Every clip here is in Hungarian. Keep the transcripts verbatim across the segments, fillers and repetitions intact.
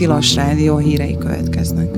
Tilos Rádió hírei következnek.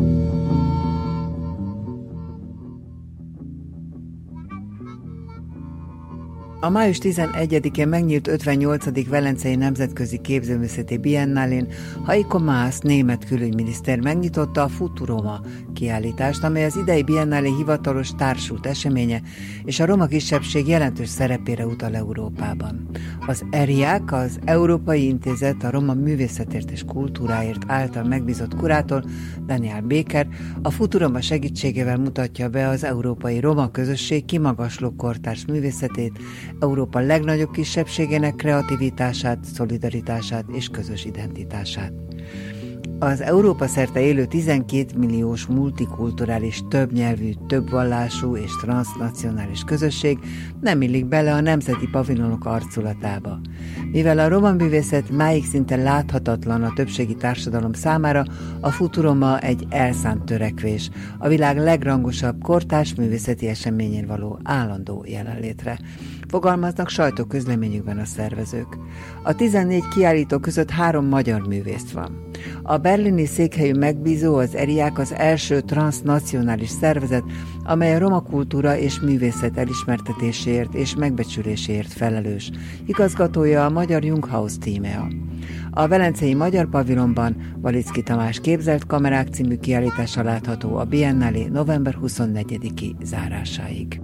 A május tizenegyedikén megnyílt ötvennyolcadik Velencei Nemzetközi Képzőművészeti Biennálén Heiko Maas német külügyminiszter megnyitotta a Futuroma kiállítást, amely az idei Biennálé hivatalos társult eseménye, és a roma kisebbség jelentős szerepére utal Európában. Az ERIÁK, az Európai Intézet a Roma Művészetért és Kultúráért által megbízott kurátor, Daniel Béker, a Futuroma segítségével mutatja be az európai roma közösség kimagasló kortárs művészetét, Európa legnagyobb kisebbségének kreativitását, szolidaritását és közös identitását. Az Európa szerte élő tizenkét milliós multikulturális, többnyelvű, többvallású és transznacionális közösség nem illik bele a nemzeti pavilonok arculatába. Mivel a roma művészet máig szinte láthatatlan a többségi társadalom számára, a Futuroma egy elszánt törekvés, a világ legrangosabb kortárs művészeti eseményén való állandó jelenlétre. Fogalmaznak sajtóközleményükben a szervezők. A tizennégy kiállító között három magyar művész van. A berlini székhelyű megbízó, az ERIÁK az első transznacionális szervezet, amely a roma kultúra és művészet elismertetéséért és megbecsüléséért felelős. Igazgatója a magyar Junghaus Tímea. A Velencei Magyar Pavilonban Valicki Tamás Képzelt kamerák című kiállítása látható a Biennálé november huszonnegyediki zárásáig.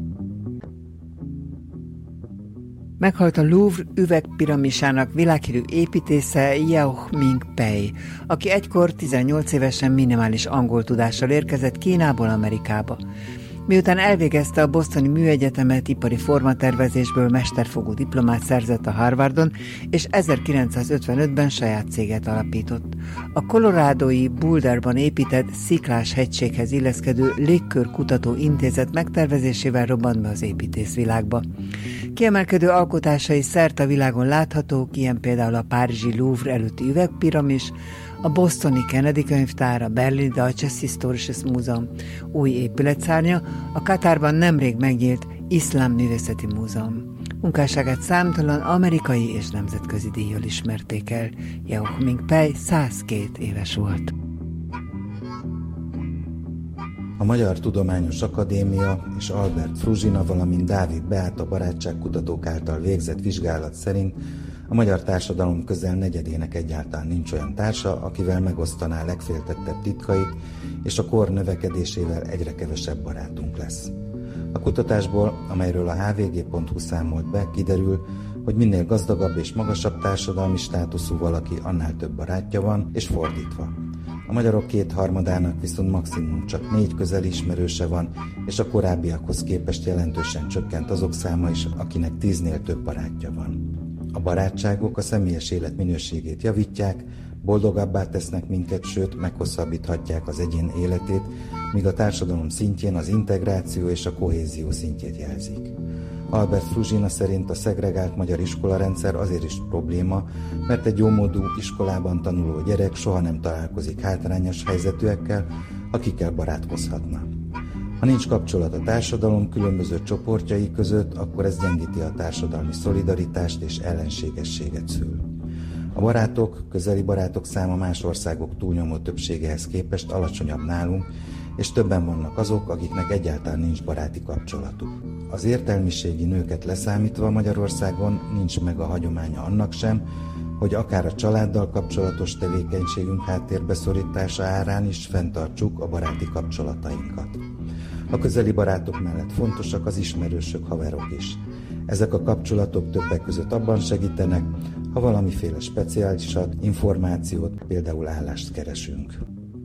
Meghalt a Louvre üvegpiramisának világhírű építésze Yao Ming-pei, aki egykor tizennyolc évesen minimális angol tudással érkezett Kínából Amerikába. Miután elvégezte a bostoni műegyetemet, ipari formatervezésből mesterfogú diplomát szerzett a Harvardon, és ezerkilencszázötvenötben saját céget alapított. A colorádói Boulderban épített Sziklás hegységhez illeszkedő légkörkutató intézet megtervezésével robbant be az építészvilágba. Kiemelkedő alkotásai szerte a világon láthatók, ilyen például a párizsi Louvre előtti üvegpiramis, a bostoni Kennedy könyvtár, a berlini Deutsches Historisches Museum új épületszárnya, a Katárban nemrég megnyílt Iszlám Művészeti Múzeum. Munkásságát számtalan amerikai és nemzetközi díjjal ismerték el. Yao Ming-pei százkét éves volt. A Magyar Tudományos Akadémia és Albert Fruzsina, valamint Dávid Beáta barátságkutatók által végzett vizsgálat szerint a magyar társadalom közel negyedének egyáltalán nincs olyan társa, akivel megosztaná legféltettebb titkait, és a kor növekedésével egyre kevesebb barátunk lesz. A kutatásból, amelyről a há vé gé pont hú számolt be, kiderül, hogy minél gazdagabb és magasabb társadalmi státuszú valaki, annál több barátja van, és fordítva. A magyarok kétharmadának viszont maximum csak négy közeli ismerőse van, és a korábbiakhoz képest jelentősen csökkent azok száma is, akinek tíznél több barátja van. A barátságok a személyes élet minőségét javítják, boldogabbá tesznek minket, sőt meghosszabbíthatják az egyén életét, míg a társadalom szintjén az integráció és a kohézió szintjét jelzik. Albert Fruzsina szerint a szegregált magyar iskolarendszer azért is probléma, mert egy jómódú iskolában tanuló gyerek soha nem találkozik hátrányos helyzetűekkel, akikkel barátkozhatna. Ha nincs kapcsolat a társadalom különböző csoportjai között, akkor ez gyengíti a társadalmi szolidaritást és ellenségességet szül. A barátok, közeli barátok száma más országok túlnyomó többségehez képest alacsonyabb nálunk, és többen vannak azok, akiknek egyáltalán nincs baráti kapcsolatuk. Az értelmiségi nőket leszámítva Magyarországon nincs meg a hagyománya annak sem, hogy akár a családdal kapcsolatos tevékenységünk háttérbe szorítása árán is fenntartsuk a baráti kapcsolatainkat. A közeli barátok mellett fontosak az ismerősök, haverok is. Ezek a kapcsolatok többek között abban segítenek, ha valamiféle speciálisat, információt, például állást keresünk.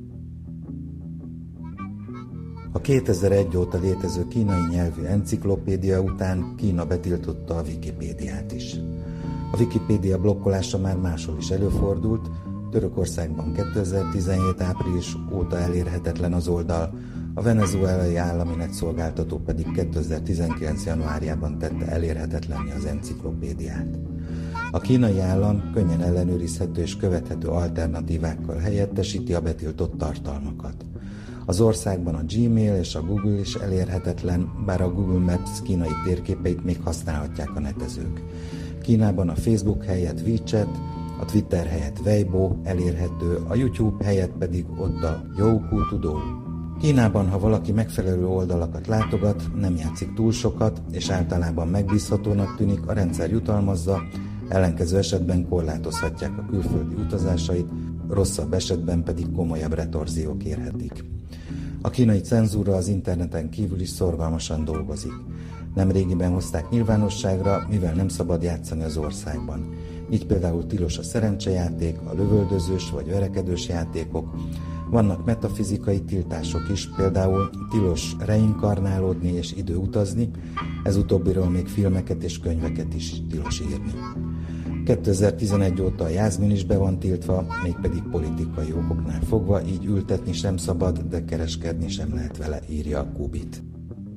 A kétezer-egy óta létező kínai nyelvű enciklopédia után Kína betiltotta a Wikipédiát is. A Wikipédia blokkolása már máshol is előfordult, Törökországban kétezer-tizenhét április óta elérhetetlen az oldal, a venezuelai állami netszolgáltató pedig kétezer-tizenkilenc januárjában tette elérhetetlenné az enciklopédiát. A kínai állam könnyen ellenőrizhető és követhető alternatívákkal helyettesíti a betiltott tartalmakat. Az országban a Gmail és a Google is elérhetetlen, bár a Google Maps kínai térképeit még használhatják a netezők. Kínában a Facebook helyett WeChat, a Twitter helyett Weibo elérhető, a YouTube helyett pedig ott a Youku Tudó. Kínában, ha valaki megfelelő oldalakat látogat, nem játszik túl sokat, és általában megbízhatónak tűnik, a rendszer jutalmazza, ellenkező esetben korlátozhatják a külföldi utazásait, rosszabb esetben pedig komolyabb retorziók érhetik. A kínai cenzúra az interneten kívül is szorgalmasan dolgozik. Nemrégiben hozták nyilvánosságra, mivel nem szabad játszani az országban. Így például tilos a szerencsejáték, a lövöldözős vagy verekedős játékok, vannak metafizikai tiltások is, például tilos reinkarnálódni és időutazni, ez utóbbiról még filmeket és könyveket is tilos írni. kétezer-tizenegy óta a jázmin is be van tiltva, mégpedig politikai okoknál fogva, így ültetni sem szabad, de kereskedni sem lehet vele, írja a Kubit.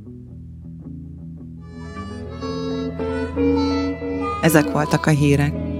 Ezek voltak a hírek.